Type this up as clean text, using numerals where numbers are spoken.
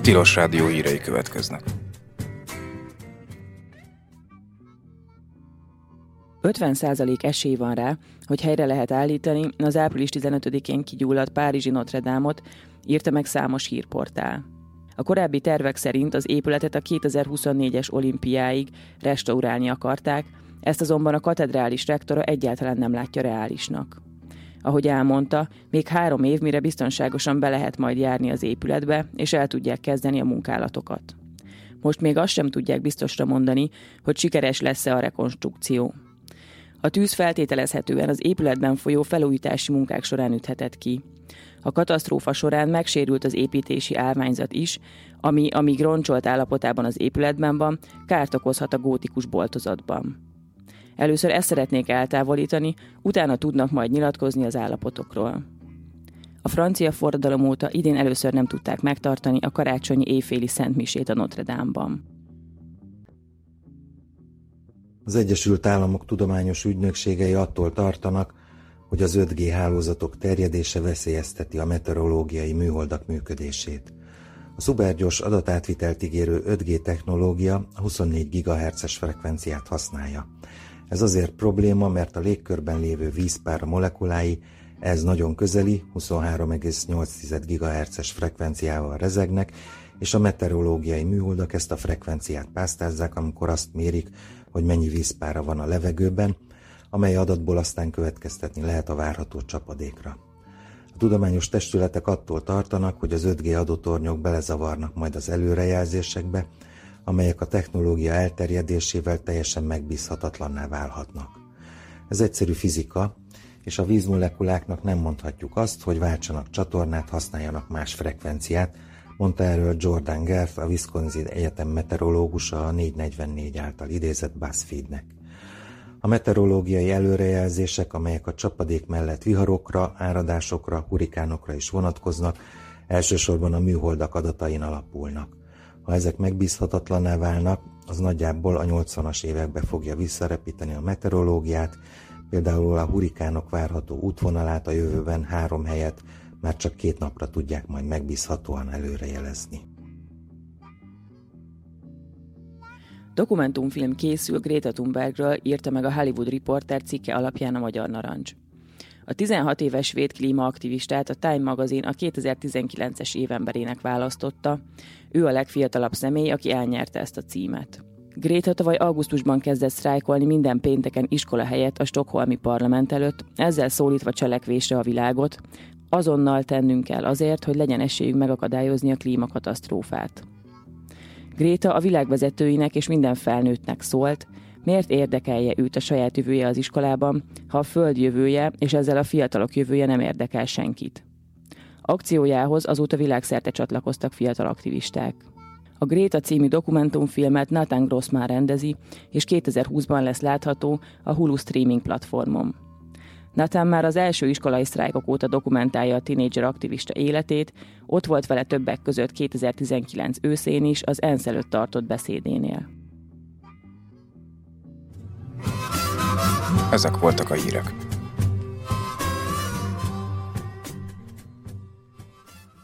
Tilos Rádió hírei következnek. 50% esély van rá, hogy helyre lehet állítani az április 15-én kigyulladt párizsi Notre Dame-ot, írta meg számos hírportál. A korábbi tervek szerint az épületet a 2024-es olimpiáig restaurálni akarták, ezt azonban a katedrális rektora egyáltalán nem látja reálisnak. Ahogy elmondta, még 3 év, mire biztonságosan be lehet majd járni az épületbe, és el tudják kezdeni a munkálatokat. Most még azt sem tudják biztosra mondani, hogy sikeres lesz-e a rekonstrukció. A tűz feltételezhetően az épületben folyó felújítási munkák során üthetett ki. A katasztrófa során megsérült az építési állványzat is, ami, amíg roncsolt állapotában az épületben van, kárt okozhat a gótikus boltozatban. Először ezt szeretnék eltávolítani, utána tudnak majd nyilatkozni az állapotokról. A francia forradalom óta idén először nem tudták megtartani a karácsonyi éjféli szentmisét a Notre Dame-ban. Az Egyesült Államok tudományos ügynökségei attól tartanak, hogy az 5G hálózatok terjedése veszélyezteti a meteorológiai műholdak működését. A szupergyors adatátvitelt ígérő 5G technológia a 24 GHz-es frekvenciát használja. Ez azért probléma, mert a légkörben lévő vízpár molekulái ez nagyon közeli, 23,8 GHz-es frekvenciával rezegnek, és a meteorológiai műholdak ezt a frekvenciát pásztázzák, amikor azt mérik, hogy mennyi vízpára van a levegőben, amely adatból aztán következtetni lehet a várható csapadékra. A tudományos testületek attól tartanak, hogy az 5G adótornyok belezavarnak majd az előrejelzésekbe, amelyek a technológia elterjedésével teljesen megbízhatatlanná válhatnak. Ez egyszerű fizika, és a vízmolekuláknak nem mondhatjuk azt, hogy váltsanak csatornát, használjanak más frekvenciát, mondta erről Jordan Gerth, a Wisconsin Egyetem meteorológusa a 444 által idézett BuzzFeednek. A meteorológiai előrejelzések, amelyek a csapadék mellett viharokra, áradásokra, hurikánokra is vonatkoznak, elsősorban a műholdak adatain alapulnak. Ha ezek megbízhatatlanná válnak, az nagyjából a 80-as évekbe fogja visszarepíteni a meteorológiát, például a hurikánok várható útvonalát a jövőben 3 helyett már csak 2 napra tudják majd megbízhatóan előrejelezni. Dokumentumfilm készül Greta Thunbergről, írta meg a Hollywood Reporter cikke alapján a Magyar Narancs. A 16 éves svéd klímaaktivistát a Time magazin a 2019-es évemberének választotta, ő a legfiatalabb személy, aki elnyerte ezt a címet. Greta tavaly augusztusban kezdett sztrájkolni minden pénteken iskola helyett a stockholmi parlament előtt, ezzel szólítva cselekvésre a világot, azonnal tennünk kell azért, hogy legyen esélyünk megakadályozni a klímakatasztrófát. Greta a világvezetőinek és minden felnőttnek szólt, miért érdekelje őt a saját jövője az iskolában, ha a föld jövője és ezzel a fiatalok jövője nem érdekel senkit. Akciójához azóta világszerte csatlakoztak fiatal aktivisták. A Greta című dokumentumfilmet Nathan Grossman rendezi, és 2020-ban lesz látható a Hulu streaming platformon. Nathan már az első iskolai sztrájkok óta dokumentálja a tínédzser aktivista életét, ott volt vele többek között 2019 őszén is az ENSZ előtt tartott beszédénél. Ezek voltak a hírek.